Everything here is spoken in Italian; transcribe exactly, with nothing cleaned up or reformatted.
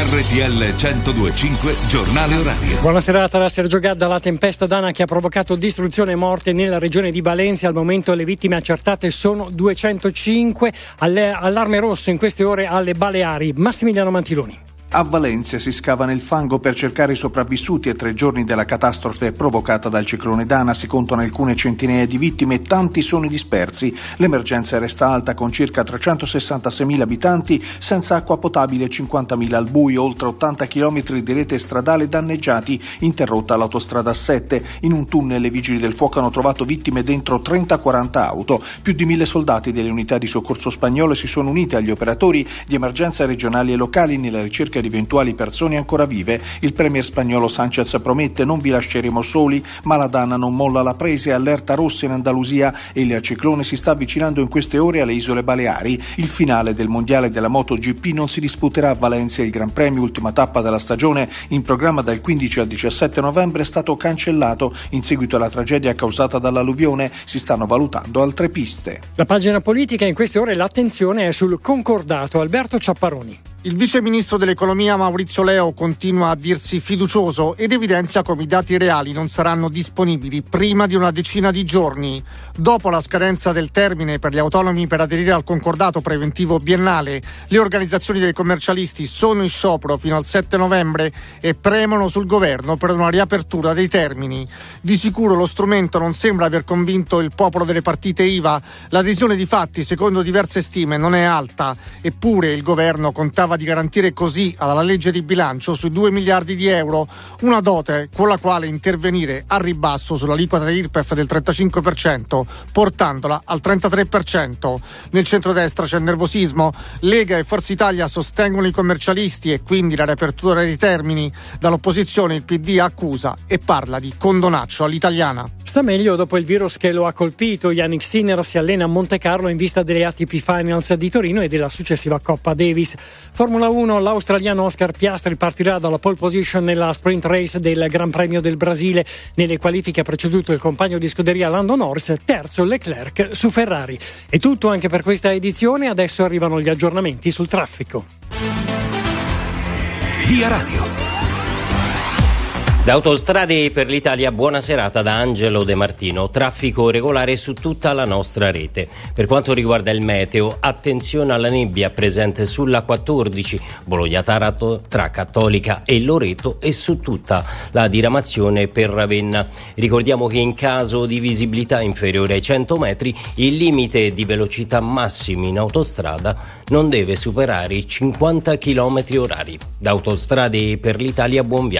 R T L centodue e cinque Giornale Orario. Buona serata da Sergio Gadda. La tempesta Dana che ha provocato distruzione e morte nella regione di Valencia. Al momento le vittime accertate sono duecentocinque. Allarme rosso in queste ore alle Baleari. Massimiliano Mantiloni. A Valencia si scava nel fango per cercare i sopravvissuti a tre giorni della catastrofe provocata dal ciclone Dana. Si contano alcune centinaia di vittime e tanti sono i dispersi. L'emergenza resta alta con circa trecentosessantaseimila abitanti senza acqua potabile e cinquantamila al buio, oltre ottanta chilometri di rete stradale danneggiati, interrotta l'autostrada sette. In un tunnel i vigili del fuoco hanno trovato vittime dentro trenta quaranta auto. Più di mille soldati delle unità di soccorso spagnole si sono uniti agli operatori di emergenza regionali e locali nella ricerca di eventuali persone ancora vive. Il premier spagnolo Sánchez promette: non vi lasceremo soli, ma la Dana non molla la presa e allerta rossa in Andalusia e il ciclone si sta avvicinando in queste ore alle isole Baleari. Il finale del mondiale della MotoGP non si disputerà a Valencia. Il Gran Premio, ultima tappa della stagione, in programma dal quindici al diciassette novembre, è stato cancellato in seguito alla tragedia causata dall'alluvione. Si stanno valutando altre piste. La pagina politica in queste ore l'attenzione è sul concordato. Alberto Ciapparoni. Il vice ministro dell'economia Maurizio Leo continua a dirsi fiducioso ed evidenzia come i dati reali non saranno disponibili prima di una decina di giorni. Dopo la scadenza del termine per gli autonomi per aderire al concordato preventivo biennale, le organizzazioni dei commercialisti sono in sciopero fino al sette novembre e premono sul governo per una riapertura dei termini. Di sicuro lo strumento non sembra aver convinto il popolo delle partite I V A. L'adesione di fatti, secondo diverse stime, non è alta, eppure il governo contava di garantire così alla legge di bilancio sui due miliardi di euro una dote con la quale intervenire al ribasso sull'aliquota I R P E F del trentacinque per cento, portandola al trentatré per cento. Nel centrodestra c'è nervosismo. Lega e Forza Italia sostengono i commercialisti e quindi la riapertura dei termini. Dall'opposizione il P D accusa e parla di condonaccio all'italiana. Sta meglio dopo il virus che lo ha colpito. Yannick Sinner si allena a Monte Carlo in vista delle A T P Finals di Torino e della successiva Coppa Davis. Formula uno, l'australiano Oscar Piastri partirà dalla pole position nella sprint race del Gran Premio del Brasile. Nelle qualifiche ha preceduto il compagno di scuderia Lando Norris, terzo Leclerc su Ferrari. È tutto anche per questa edizione, adesso arrivano gli aggiornamenti sul traffico. Via Radio. Da Autostrade per l'Italia, buona serata da Angelo De Martino. Traffico regolare su tutta la nostra rete. Per quanto riguarda il meteo, attenzione alla nebbia presente sulla quattordici Bologna-Taranto tra Cattolica e Loreto e su tutta la diramazione per Ravenna. Ricordiamo che in caso di visibilità inferiore ai cento metri il limite di velocità massimi in autostrada non deve superare i cinquanta chilometri orari. Da Autostrade per l'Italia, buon viaggio.